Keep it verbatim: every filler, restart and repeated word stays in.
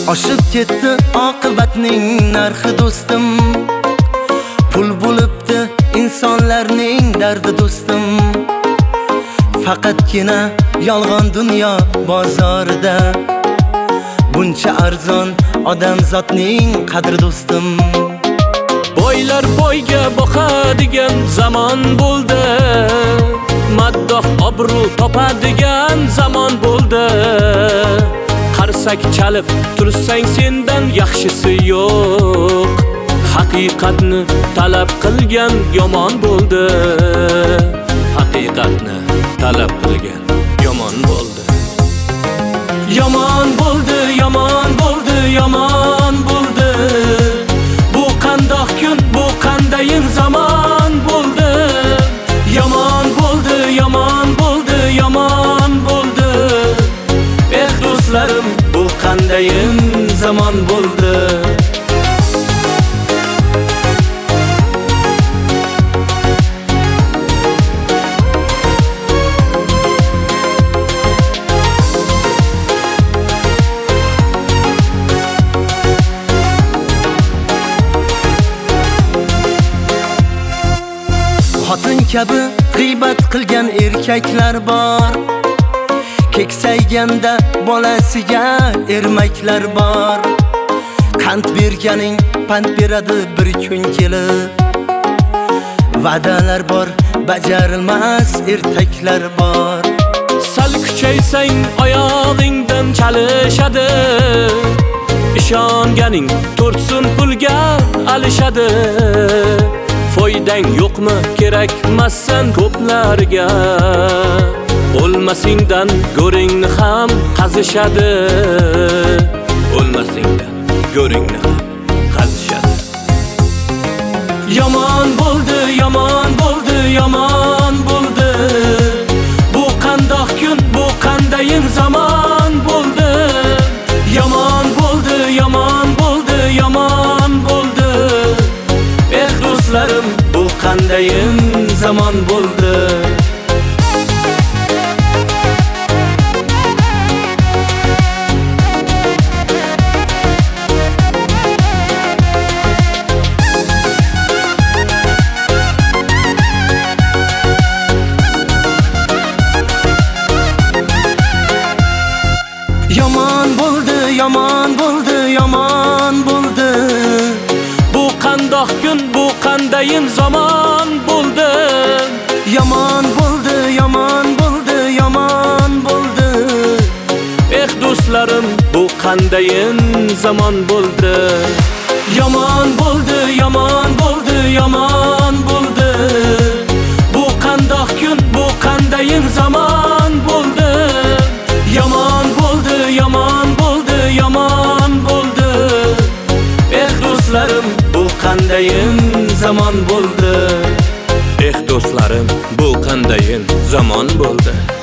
Oshib ketdi oqibatning narxi do'stim. Pul bo'libdi insonlarning dardi do'stim. Faqatgina yolg'on dunyo bozorida buncha arzon odamzodning qadri do'stim. Boylar boyga boqadigan zamon bo'ldi. Maddoh obro' topadigan zamon bo'ldi. Qarsak chalib tursang sendan yaxshisi yo'q. Haqiqatni talab qilgan yomon bo'ldi. Haqiqatni talab qilgan yomon bo'ldi. Yomon bo'ldi, yomon bo'ldi, yomon bo'ldi. Bu qandoq kun, bu qandayin zamon bo'ldi. Yomon bo'ldi, yomon bo'ldi, yomon bo'ldi. Eh do'stlarim, bu qandayin zamon bo'ldi. Xotin kabi g'iybat qilgan erkaklar bor. Keksayganda bolasiga ermaklar bor. Qand berganing pand beradi bir kun kelib. Va'dalar bor, bajarilmas ertaklar bor. Sal kuchaysang oyog'ingdan chalishadi. Ishonganing to'rtsun pulga alishadi. Foydang yo'qmi, kerakmassan ko'plarga. O'lmasingdan go'ringni ham qazishadi. O'lmasingdan go'ringni ham qazishadi. Yomon bo'ldi, yomon bo'ldi, yomon bo'ldi. Bu qandoq kun, bu qandayin zamon bo'ldi. Yomon bo'ldi, yomon bo'ldi, yomon bo'ldi. Eh do'stlarim, bu qandayin zamon bo'ldi. Yomon bo'ldi, yomon bo'ldi, yomon bo'ldi. Bu qandoq kun, bu qandayin zamon bo'ldi. Yomon bo'ldi, yomon bo'ldi, yomon bo'ldi. Eh do'stlarim, bu qandayin zamon bo'ldi. Yomon bo'ldi, yomon bo'ldi, yomon bo'ldi. Bu qandoq kun, bu qandayin zamon bo'ldi. Yomon bo'ldi, yomon bo'ldi, yomon bo'ldi. Eh do'stlarim, bu qandayin zamon bo'ldi. Eh do'stlarim, bu qandayin zamon bo'ldi.